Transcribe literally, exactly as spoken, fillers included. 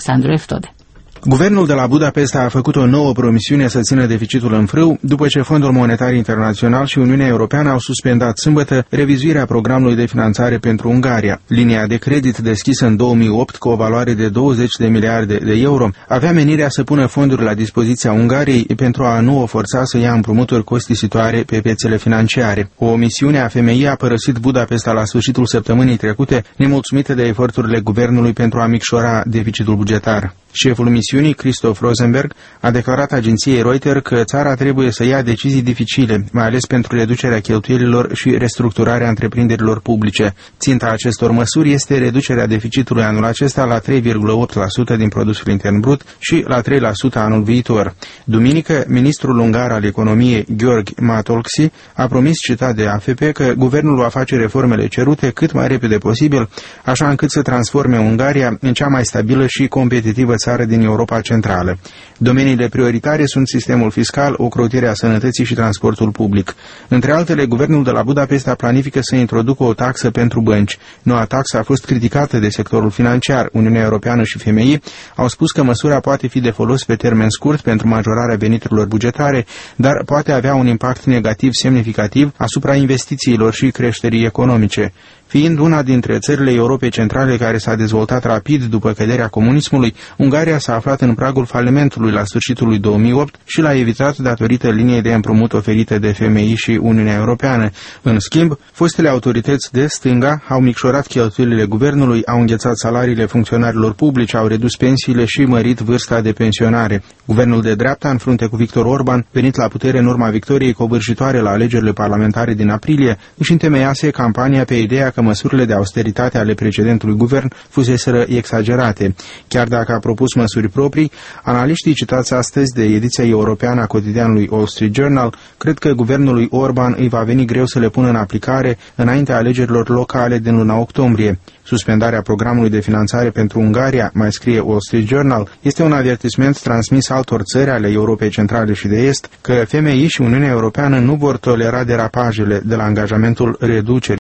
Alexandru Eftode. Guvernul de la Budapesta a făcut o nouă promisiune să țină deficitul în frâu, după ce Fondul Monetar Internațional și Uniunea Europeană au suspendat sâmbătă revizuirea programului de finanțare pentru Ungaria. Linia de credit deschisă în două mii opt cu o valoare de douăzeci de miliarde de euro avea menirea să pună fonduri la dispoziția Ungariei pentru a nu o forța să ia împrumuturi costisitoare pe piețele financiare. O misiune a F M I a părăsit Budapesta la sfârșitul săptămânii trecute, nemulțumită de eforturile guvernului pentru a micșora deficitul bugetar. Șeful misiunii, Christoph Rosenberg, a declarat agenției Reuters că țara trebuie să ia decizii dificile, mai ales pentru reducerea cheltuielilor și restructurarea întreprinderilor publice. Ținta acestor măsuri este reducerea deficitului anul acesta la trei virgulă opt la sută din produsul intern brut și la trei la sută anul viitor. Duminică, ministrul ungar al economiei, György Matolcsy, a promis, citat de A F P, că guvernul va face reformele cerute cât mai repede posibil, așa încât să transforme Ungaria în cea mai stabilă și competitivă țară din Europa Centrală. Domeniile prioritare sunt sistemul fiscal, ocrotirea sănătății și transportul public. Între altele, guvernul de la Budapesta planifică să introducă o taxă pentru bănci. Noua taxă a fost criticată de sectorul financiar. Uniunea Europeană și F M I au spus că măsura poate fi de folos pe termen scurt pentru majorarea veniturilor bugetare, dar poate avea un impact negativ semnificativ asupra investițiilor și creșterii economice. Fiind una dintre țările Europei Centrale care s-a dezvoltat rapid după căderea comunismului, Ungaria s-a aflat în pragul falimentului la sfârșitul lui două mii opt și l-a evitat datorită liniei de împrumut oferite de F M I și Uniunea Europeană. În schimb, fostele autorități de stânga au micșorat cheltuielile guvernului, au înghețat salariile funcționarilor publici, au redus pensiile și mărit vârsta de pensionare. Guvernul de dreapta, în frunte cu Viktor Orban, venit la putere în urma victoriei covârșitoare la alegerile parlamentare din aprilie, își întemeiase campania pe ideea că măsurile de austeritate ale precedentului guvern fuseseră exagerate. Chiar dacă a propus măsuri proprii, analiștii citați astăzi de ediția europeană a cotidianului Wall Street Journal cred că guvernului Orban îi va veni greu să le pună în aplicare înaintea alegerilor locale din luna octombrie. Suspendarea programului de finanțare pentru Ungaria, mai scrie Wall Street Journal, este un avertisment transmis altor țări ale Europei Centrale și de Est că F M I și Uniunea Europeană nu vor tolera derapajele de la angajamentul reducerii